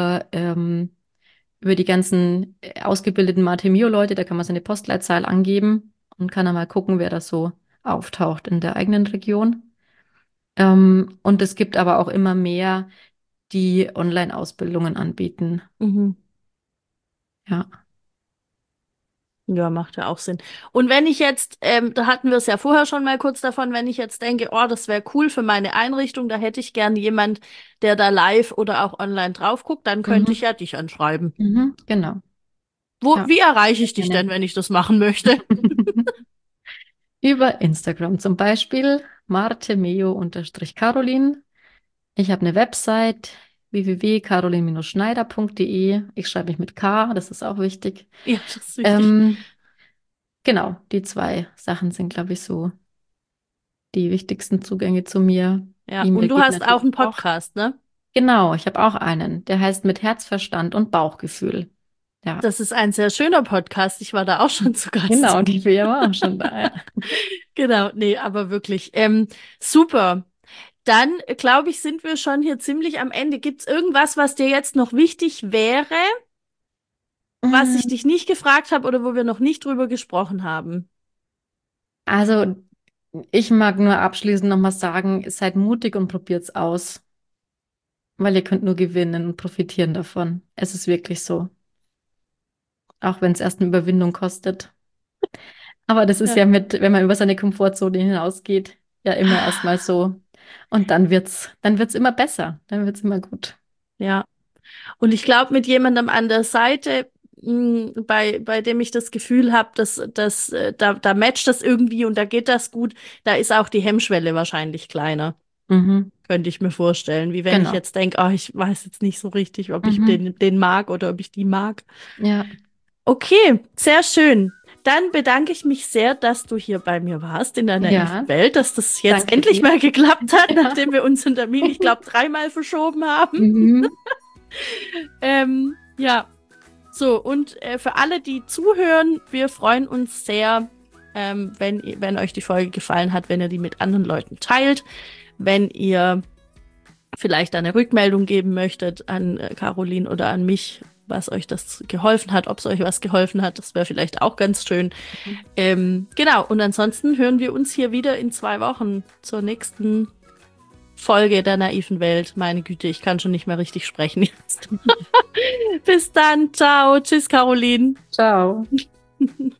über die ganzen ausgebildeten Matemeo-Leute. Da kann man seine Postleitzahl angeben und kann dann mal gucken, wer da so auftaucht in der eigenen Region. Und es gibt aber auch immer mehr, die Online-Ausbildungen anbieten. Mhm. Ja. Ja, macht ja auch Sinn. Und wenn ich jetzt, da hatten wir es ja vorher schon mal kurz davon, wenn ich jetzt denke, oh, das wäre cool für meine Einrichtung, da hätte ich gern jemand, der da live oder auch online drauf guckt, dann könnte ich Mhm. ja dich anschreiben. Mhm. Genau. Ja. Wie erreiche Sehr ich dich gerne. denn, wenn ich das machen möchte? Über Instagram zum Beispiel, martemeo-caroline. Ich habe eine Website www.caroline-schneider.de. Ich schreibe mich mit K, das ist auch wichtig. Ja, das ist wichtig. Ähm, genau, die zwei Sachen sind, glaube ich, so die wichtigsten Zugänge zu mir. Ja, und E-Mail du geht hast auch natürlich einen auch. Podcast, ne? Genau, ich habe auch einen. Der heißt Mit Herzverstand und Bauchgefühl. Ja, Das ist ein sehr schöner Podcast. Ich war da auch schon zu Gast. genau, die Bea war auch schon da. Ja. Genau, nee, aber wirklich. Super. Dann, glaube ich, sind wir schon hier ziemlich am Ende. Gibt es irgendwas, was dir jetzt noch wichtig wäre, was ich dich nicht gefragt habe oder wo wir noch nicht drüber gesprochen haben? Also, ich mag nur abschließend nochmal sagen, seid mutig und probiert's aus, weil ihr könnt nur gewinnen und profitieren davon. Es ist wirklich so, auch wenn es erst eine Überwindung kostet. Aber das ist Ja. ja wenn man über seine Komfortzone hinausgeht, ja immer erstmal so. Und dann wird's immer besser, dann wird's immer gut. Ja. Und ich glaube, mit jemandem an der Seite, bei dem ich das Gefühl habe, da matcht das irgendwie und da geht das gut, da ist auch die Hemmschwelle wahrscheinlich kleiner. Mhm, Könnte ich mir vorstellen. Wie wenn ich genau. jetzt denke, oh, ich weiß jetzt nicht so richtig, ob ich Mhm, den mag oder ob ich die mag. ja, Okay, sehr schön. Dann bedanke ich mich sehr, dass du hier bei mir warst in der naiven ja, Welt, dass das jetzt danke endlich dir. mal geklappt hat, Ja. nachdem wir unseren Termin, ich glaube, dreimal verschoben haben. Mhm. Ja, so, und für alle, die zuhören, wir freuen uns sehr, wenn euch die Folge gefallen hat, wenn ihr die mit anderen Leuten teilt, wenn ihr vielleicht eine Rückmeldung geben möchtet an Caroline oder an mich, was euch das geholfen hat, ob es euch was geholfen hat, das wäre vielleicht auch ganz schön. Genau, und ansonsten hören wir uns hier wieder in 2 Wochen zur nächsten Folge der naiven Welt. Meine Güte, ich kann schon nicht mehr richtig sprechen jetzt. Bis dann, ciao, tschüss, Caroline. Ciao.